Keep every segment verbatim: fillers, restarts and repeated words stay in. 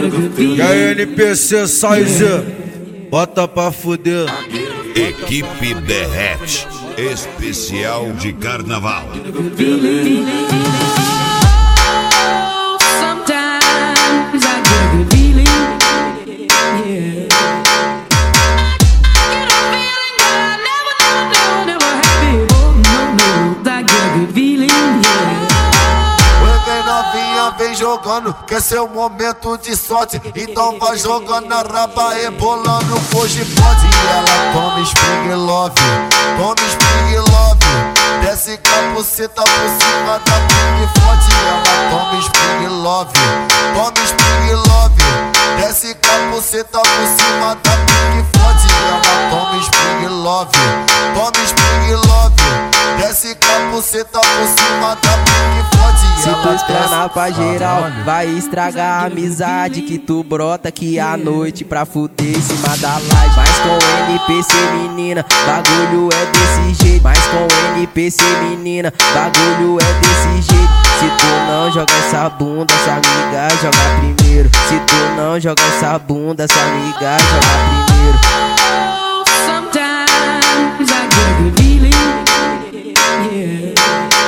E a N P C sai Z, bota pra fuder. Equipe Derrete, especial de carnaval. Vem jogando, que é seu momento de sorte. Então vai jogando na raba, rebolando, hoje pode. E ela toma Spring Love, toma Spring Love. Desce com a buceta por cima da Pink Forte. Ela toma Spring Love, toma Spring Love. Desce com a buceta por cima da Pink Forte. Ela toma Spring Love, toma Spring Love. Desce com a buceta por cima da Pink Forte. Se tu explanar pra geral, vai estragar a amizade. Que tu brota aqui à noite pra fuder em cima da laje. Mas com N P C menina, bagulho é desse jeito. Mas com N P C menina, bagulho é desse jeito. Se tu não joga essa bunda, essa amiga joga primeiro. Se tu não joga essa bunda, essa amiga joga primeiro. Sometimes I get a good feeling, yeah.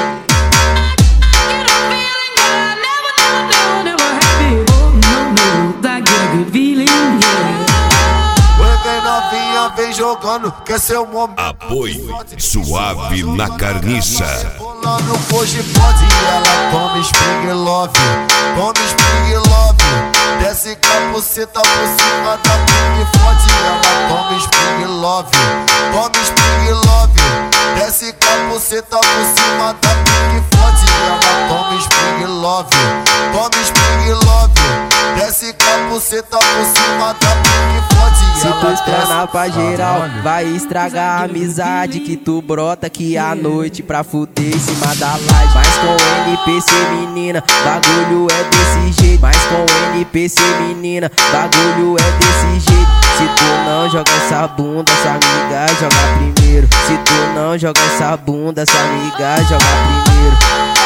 Vem jogando, que é seu momento. Apoio Suave na Carniça. Rolando, hoje pode. E ela toma Spring Love, toma Spring Love. Desce com a buceta por cima da Pink Forte. Ela toma Spring Love, toma Spring Love. Desce com a buceta por cima da Pink Forte. Ela toma Spring Love, toma Spring Love. Desce com a buceta por cima da Pink Forte. Se tu explanar pra geral, vai estragar a amizade. Que tu brota aqui à noite pra fuder em cima da laje. Mas com N P C menina, bagulho é desse jeito. Mas com N P C menina, bagulho é desse jeito. Se tu não joga essa bunda, essa amiga joga primeiro. Se tu não joga essa bunda, essa amiga joga primeiro.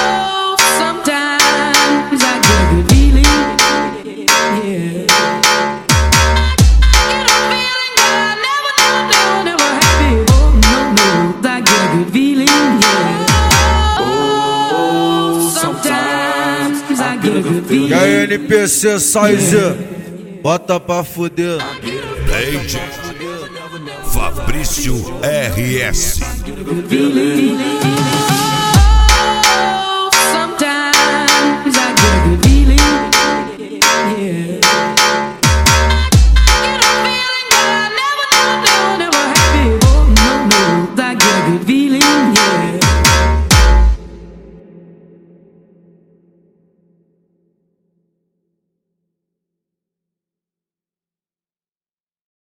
Sometimes I get a good feeling, yeah. E a N P C sai Z, bota pra fuder. Rede Fabrício R S. Good